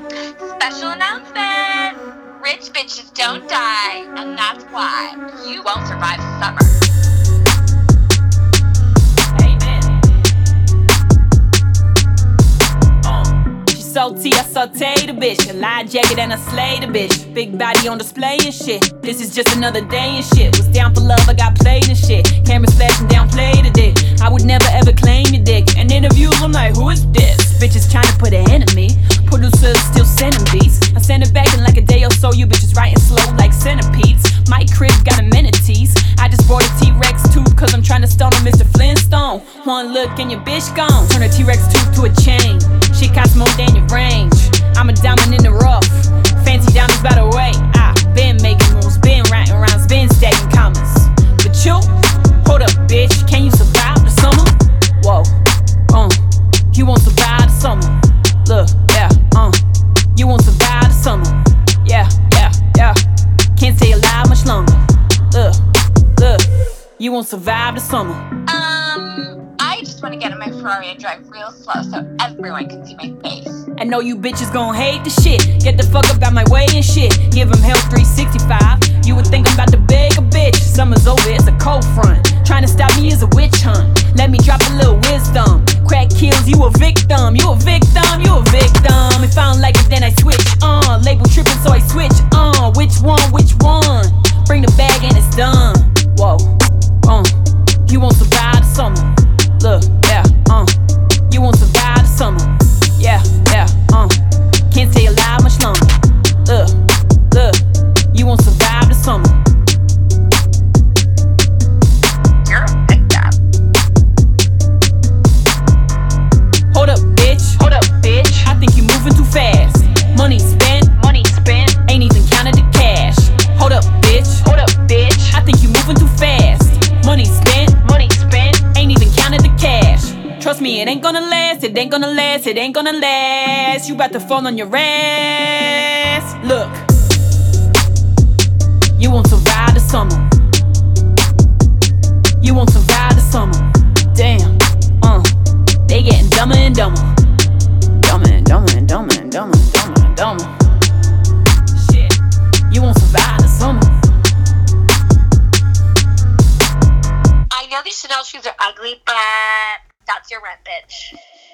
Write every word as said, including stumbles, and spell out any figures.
Special announcement! Rich bitches don't die, and that's why you won't survive summer. Salty, I saute the bitch. A light jacket and I slay the bitch. Big body on display and shit. This is just another day and shit. Was down for love, I got played and shit. Cameras flashing down, play the dick. I would never ever claim your dick. And interviews, I'm like, who is this? Bitches trying to put an enemy. Producers still sending beats. I send it back in like a day or so. You bitches writing slow like centipedes. My crib got amenities. I just bought a T-Rex tooth cause I'm trying to stone on Mister Flintstone. One look and your bitch gone. Turn a T-Rex tooth to a chain. Shit costs more than your range. I'm a diamond in the rough. Fancy diamonds by the way. I been making moves, been writing rhymes, been stacking commas. But you, hold up, bitch. Can you survive the summer? Whoa, uh, you won't survive the summer. Look, yeah, uh, you won't survive the summer. Yeah, yeah, yeah. Can't stay alive much longer. Look, look, you won't survive the summer. Um, I just want to get in my Ferrari and drive real slow so everyone can see my face. I know you bitches gon' hate the shit. Get the fuck up out my way and shit. Give him hell three sixty-five. You would think I'm about to beg a bitch. Summer's over, it's a cold front. Trying to stop me is a witch hunt. Let me drop a little wisdom. Crack kills, you a victim. You a victim, you a victim. If I don't like it, then I switch. Uh, label tripping, so I switch. Uh, which one, which one? Bring the bag and it's done. Whoa, uh, you won't survive the summer. Look, yeah, uh, you won't survive the summer. Yeah, yeah, uh, can't stay alive much longer. Look, look, you won't survive the summer. You're a victim. Hold up, bitch. Hold up, bitch. I think you moving too fast. Money spent, Money spent. ain't even counted the cash. Hold up, bitch. Hold up, bitch. I think you moving too fast. Money spent, Money spent. ain't even counted the cash. Trust me, it ain't gonna last, it ain't gonna last, it ain't gonna last. You about to fall on your ass. Look, you won't survive the summer. You won't survive the summer. Damn, uh, they getting dumber and dumber. Dumber and dumber and dumber and dumber and dumber and dumber. Shit, you won't survive the summer. I know these Chanel shoes are ugly, but that's your rent, bitch.